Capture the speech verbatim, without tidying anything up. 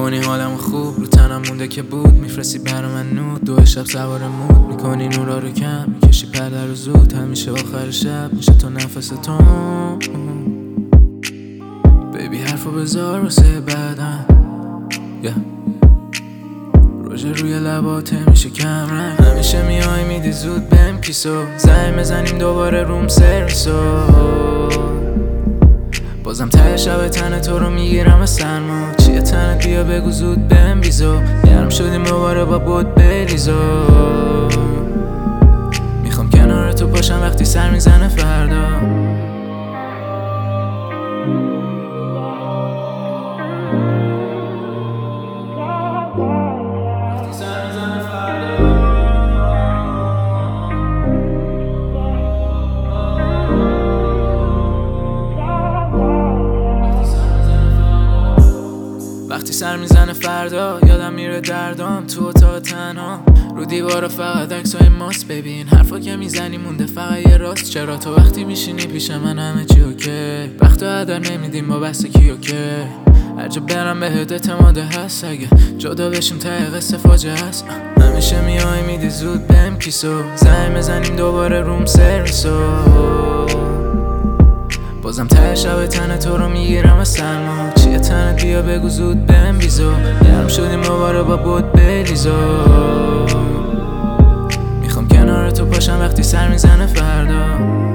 میکنی حالم خوب، رو تنم مونده که بود میفرستی برا من نود. دو شب سوار مود میکنی نورا رو کم، میکشی پرده رو زود، همیشه آخر شب میشه تو نفس تو. بیبی حرفو بذار واسه بعدم، yeah. روژه روی لباته میشه کم رنگ، همیشه میای میدی زود بهم کیسو، زنگ بزنیم دوباره روم سرویسو. بازم ته شب تن تو رو میگیرم سرما، چیه تنت بیا بگو زود بهم بیزو، گرم شدیم دوباره با بود بریزو. میخوام کنار تو باشم وقتی سر میزنه فردا. وقتی سر میزنه فردا یادم میره دردام تو اتاق تنها، رو دیوارا فقط عکسای ماست. ببین حرفا که میزنی مونده فقط یه راست، چرا تو وقتی میشینی پیش من همه چی اوکی، وقت و هدر نمیدیم با بحث کی اوکی. هر جا برم بهت اعتماده هست، اگه جدا بشیم ته قصه فاجعه هست. همیشه میای میدی زود بهم کیسو، زنگ بزنیم دوباره روم سرویسو. بازم ته شب تن تو رو میگیرم سرما، چیه تنت بیا بگو زود بهم بیزو، گرم شدیم دوباره با بود بریزو. میخوام کنار تو باشم وقتی سر میزنه فردا.